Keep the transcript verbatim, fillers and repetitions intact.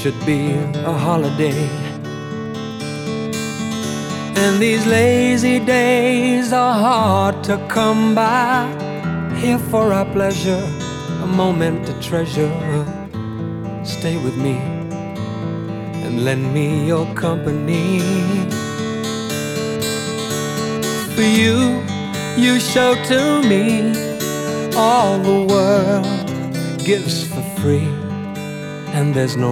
should be a holiday. And these lazy days are hard to come by. Here for our pleasure, a moment to treasure. Stay with me and lend me your company. For you, you show to me all the world gives for free, and there's no